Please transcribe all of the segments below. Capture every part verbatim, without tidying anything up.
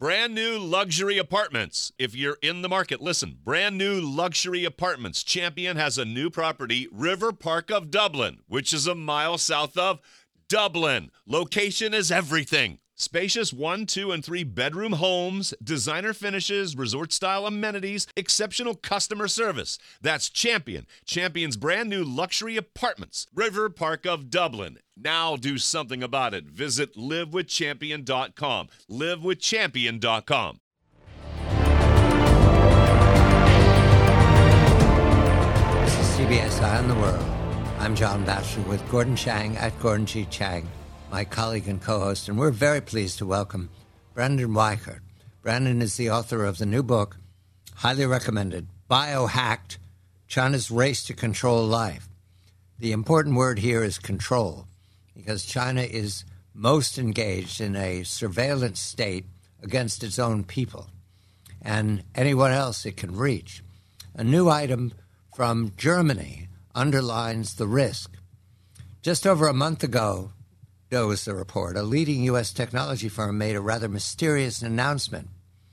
Brand new luxury apartments. If you're in the market, listen. Brand new luxury apartments. Champion has a new property, River Park of Dublin, which is a mile south of Dublin. Location is everything. Spacious one, two, and three bedroom homes, designer finishes, resort-style amenities, exceptional customer service. That's Champion. Champion's brand new luxury apartments. River Park of Dublin. Now do something about it. Visit live with champion dot com. live with champion dot com. This is C B S Eye on the World. I'm John Batchelor with Gordon Chang at Gordon G. Chang, my colleague and co-host, and we're very pleased to welcome Brendan Weichert. Brendan is the author of the new book, highly recommended, Biohacked, China's Race to Control Life. The important word here is control, because China is most engaged in a surveillance state against its own people and anyone else it can reach. A new item from Germany underlines the risk. Just over a month ago, goes the report, a leading U S technology firm made a rather mysterious announcement.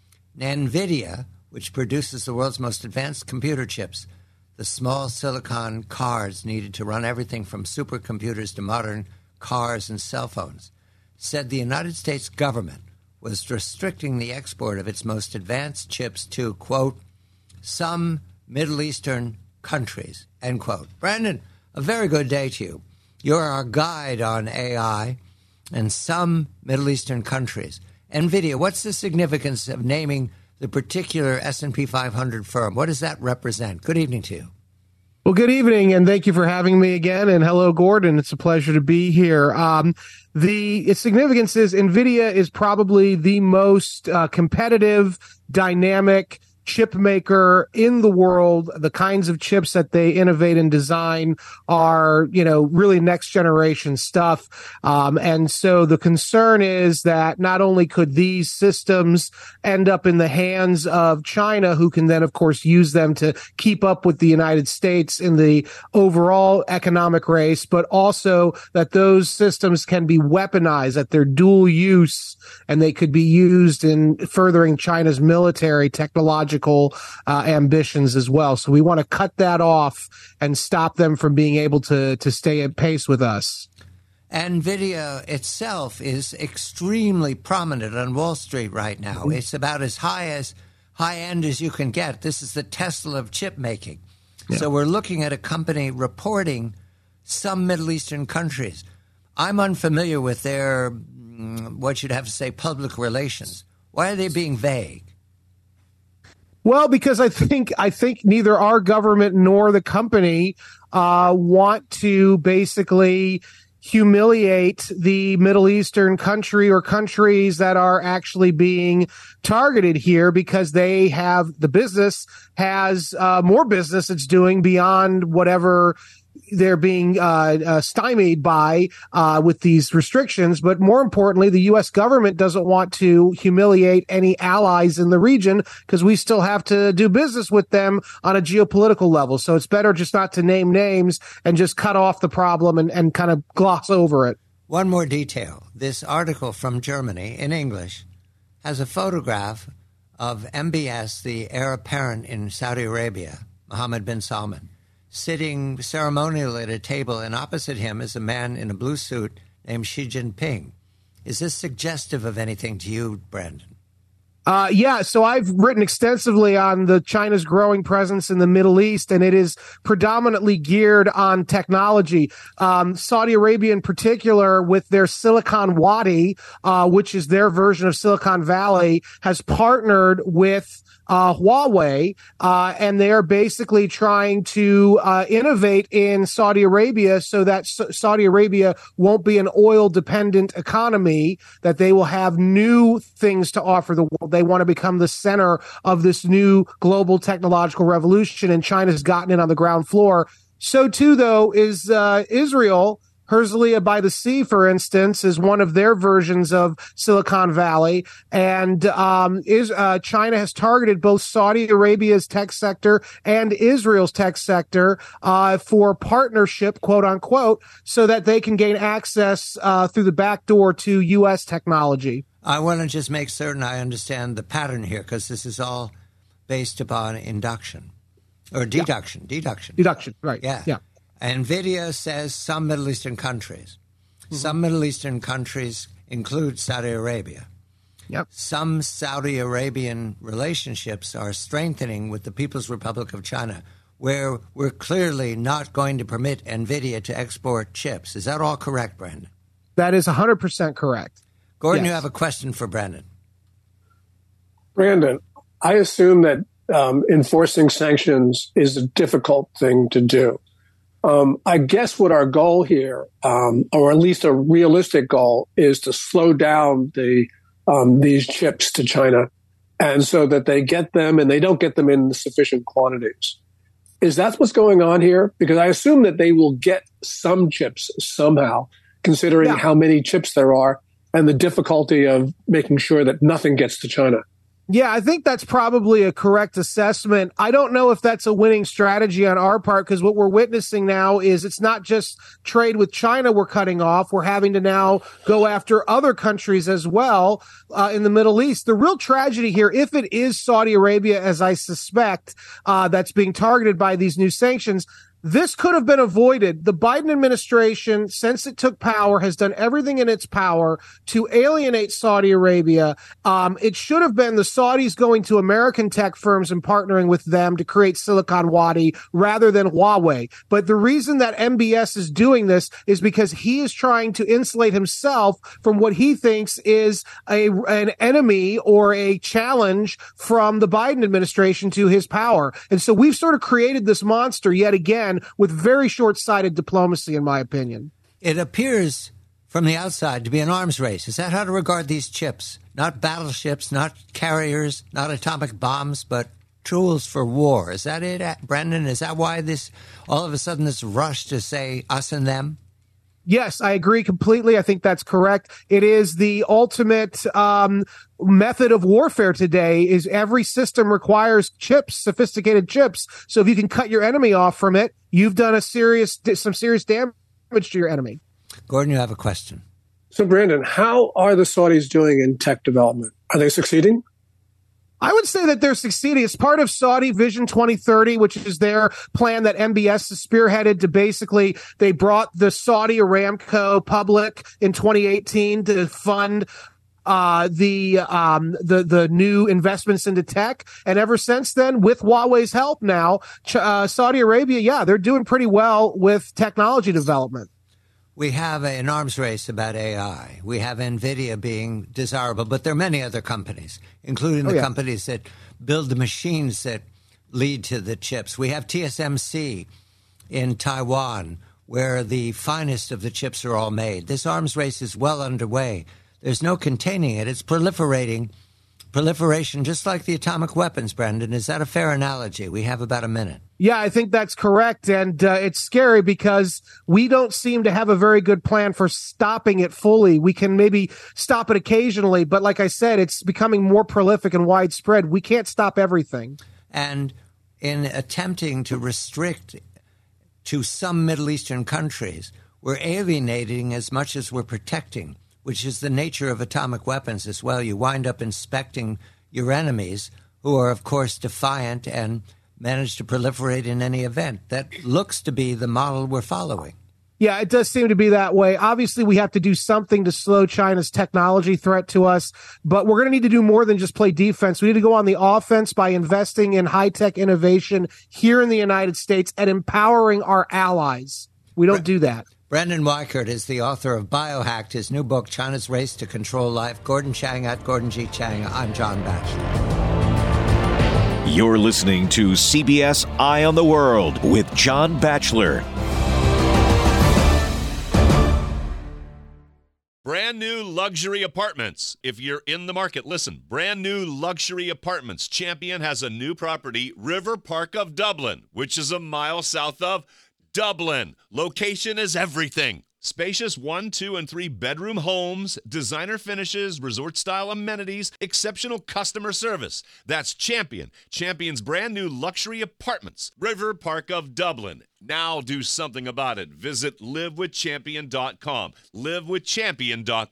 NVIDIA, which produces the world's most advanced computer chips, the small silicon cards needed to run everything from supercomputers to modern cars and cell phones, said the United States government was restricting the export of its most advanced chips to, quote, some Middle Eastern countries, end quote. Brandon, a very good day to you. You're our guide on A I and some Middle Eastern countries. NVIDIA, what's the significance of naming the particular S and P five hundred firm? What does that represent? Good evening to you. Well, good evening, and thank you for having me again. And hello, Gordon. It's a pleasure to be here. Um, the its significance is NVIDIA is probably the most uh, competitive, dynamic chip maker in the world. The kinds of chips that they innovate and design are, you know, really next generation stuff. Um, and so the concern is that not only could these systems end up in the hands of China, who can then, of course, use them to keep up with the United States in the overall economic race, but also that those systems can be weaponized, that they're dual use, and they could be used in furthering China's military, technological uh, ambitions as well. So we want to cut that off and stop them from being able to, to stay at pace with us. NVIDIA itself is extremely prominent on Wall Street right now. Mm-hmm. It's about as high as high end as you can get. This is the Tesla of chip making. Yeah. So we're looking at a company reporting some Middle Eastern countries. I'm unfamiliar with their, what you'd have to say, public relations. Why are they being vague? Well, because I think I think neither our government nor the company uh, want to basically humiliate the Middle Eastern country or countries that are actually being targeted here, because they have the business has uh, more business it's doing beyond whatever they're being uh, uh, stymied by uh, with these restrictions. But more importantly, the U S government doesn't want to humiliate any allies in the region, because we still have to do business with them on a geopolitical level. So it's better just not to name names and just cut off the problem and, and kind of gloss over it. One more detail. This article from Germany in English has a photograph of M B S, the heir apparent in Saudi Arabia, Mohammed bin Salman, sitting ceremonially at a table, and opposite him is a man in a blue suit named Xi Jinping. Is this suggestive of anything to you, Brandon? Uh, yeah, so I've written extensively on the China's growing presence in the Middle East, and it is predominantly geared on technology. Um, Saudi Arabia in particular, with their Silicon Wadi, uh, which is their version of Silicon Valley, has partnered with Uh, Huawei, uh, and they're basically trying to uh, innovate in Saudi Arabia so that S- Saudi Arabia won't be an oil-dependent economy, that they will have new things to offer the world. They want to become the center of this new global technological revolution, and China's gotten in on the ground floor. So, too, though, is uh, Israel. Herzliya by the Sea, for instance, is one of their versions of Silicon Valley. And um, is, uh, China has targeted both Saudi Arabia's tech sector and Israel's tech sector uh, for partnership, quote unquote, so that they can gain access uh, through the back door to U S technology. I want to just make certain I understand the pattern here, because this is all based upon induction or deduction. Yeah. Deduction. Deduction, right. Yeah. yeah. NVIDIA says some Middle Eastern countries. Mm-hmm. Some Middle Eastern countries include Saudi Arabia. Yep. Some Saudi Arabian relationships are strengthening with the People's Republic of China, where we're clearly not going to permit NVIDIA to export chips. Is that all correct, Brandon? That is one hundred percent correct. Gordon, yes. You have a question for Brandon. Brandon, I assume that um, enforcing sanctions is a difficult thing to do. Um, I guess what our goal here, um, or at least a realistic goal, is to slow down the um, these chips to China, and so that they get them and they don't get them in sufficient quantities. Is that what's going on here? Because I assume that they will get some chips somehow, considering yeah. how many chips there are and the difficulty of making sure that nothing gets to China. Yeah, I think that's probably a correct assessment. I don't know if that's a winning strategy on our part, because what we're witnessing now is it's not just trade with China we're cutting off. We're having to now go after other countries as well uh, in the Middle East. The real tragedy here, if it is Saudi Arabia, as I suspect, uh, that's being targeted by these new sanctions, this could have been avoided. The Biden administration, since it took power, has done everything in its power to alienate Saudi Arabia. Um, it should have been the Saudis going to American tech firms and partnering with them to create Silicon Wadi rather than Huawei. But the reason that M B S is doing this is because he is trying to insulate himself from what he thinks is a, an enemy or a challenge from the Biden administration to his power. And so we've sort of created this monster yet again, with very short-sighted diplomacy, in my opinion. It appears from the outside to be an arms race. Is that how to regard these chips? Not battleships, not carriers, not atomic bombs, but tools for war. Is that it, Brendan? Is that why this, all of a sudden, this rush to say us and them? Yes, I agree completely. I think that's correct. It is the ultimate um, method of warfare today. Is every system requires chips, sophisticated chips. So if you can cut your enemy off from it, you've done a serious, some serious damage to your enemy. Gordon, you have a question. So, Brandon, how are the Saudis doing in tech development? Are they succeeding? I would say that they're succeeding. It's part of Saudi Vision twenty thirty, which is their plan that M B S has spearheaded to basically, they brought the Saudi Aramco public in twenty eighteen to fund uh, the, um, the, the new investments into tech. And ever since then, with Huawei's help now, uh, Saudi Arabia, yeah, they're doing pretty well with technology development. We have an arms race about A I. We have NVIDIA being desirable, but there are many other companies, including the oh, yeah. companies that build the machines that lead to the chips. We have T S M C in Taiwan, where the finest of the chips are all made. This arms race is well underway. There's no containing it. It's proliferating. Proliferation, just like the atomic weapons, Brendan. Is that a fair analogy? We have about a minute. Yeah, I think that's correct. And uh, it's scary because we don't seem to have a very good plan for stopping it fully. We can maybe stop it occasionally, but like I said, it's becoming more prolific and widespread. We can't stop everything. And in attempting to restrict to some Middle Eastern countries, we're alienating as much as we're protecting, which is the nature of atomic weapons as well. You wind up inspecting your enemies, who are, of course, defiant and manage to proliferate in any event. That looks to be the model we're following. Yeah, it does seem to be that way. Obviously, we have to do something to slow China's technology threat to us, but we're going to need to do more than just play defense. We need to go on the offense by investing in high-tech innovation here in the United States and empowering our allies. We don't do that. Brendan Weichert is the author of Biohacked, his new book, China's Race to Control Life. Gordon Chang at Gordon G. Chang. I'm John Batchelor. You're listening to C B S Eye on the World with John Batchelor. Brand new luxury apartments. If you're in the market, listen. Brand new luxury apartments. Champion has a new property, River Park of Dublin, which is a mile south of Dublin. Location is everything. Spacious one, two, and three bedroom homes, designer finishes, resort-style amenities, exceptional customer service. That's Champion. Champion's brand new luxury apartments. River Park of Dublin. Now do something about it. Visit live with champion dot com. live with champion dot com.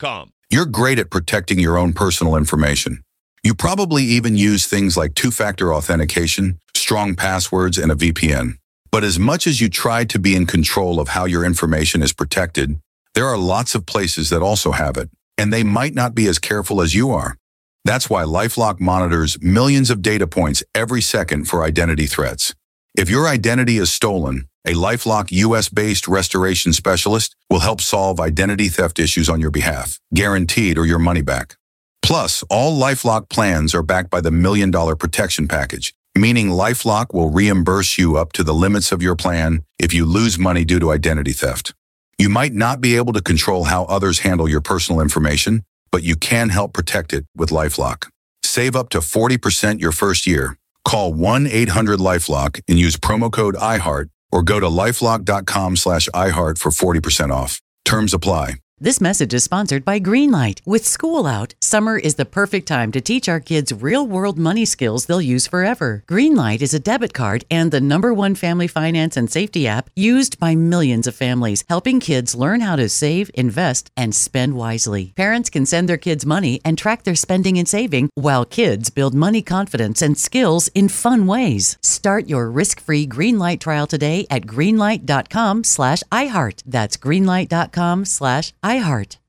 You're great at protecting your own personal information. You probably even use things like two-factor authentication, strong passwords, and a V P N. But as much as you try to be in control of how your information is protected, there are lots of places that also have it, and they might not be as careful as you are. That's why LifeLock monitors millions of data points every second for identity threats. If your identity is stolen, a LifeLock U S-based restoration specialist will help solve identity theft issues on your behalf, guaranteed or your money back. Plus, all LifeLock plans are backed by the Million Dollar Protection Package, meaning LifeLock will reimburse you up to the limits of your plan if you lose money due to identity theft. You might not be able to control how others handle your personal information, but you can help protect it with LifeLock. Save up to forty percent your first year. Call one eight hundred LifeLock and use promo code iHeart or go to lifelock.com slash iHeart for forty percent off. Terms apply. This message is sponsored by Greenlight. With school out, summer is the perfect time to teach our kids real-world money skills they'll use forever. Greenlight is a debit card and the number one family finance and safety app used by millions of families, helping kids learn how to save, invest, and spend wisely. Parents can send their kids money and track their spending and saving, while kids build money confidence and skills in fun ways. Start your risk-free Greenlight trial today at greenlight.com slash iHeart. That's greenlight.com slash iHeart.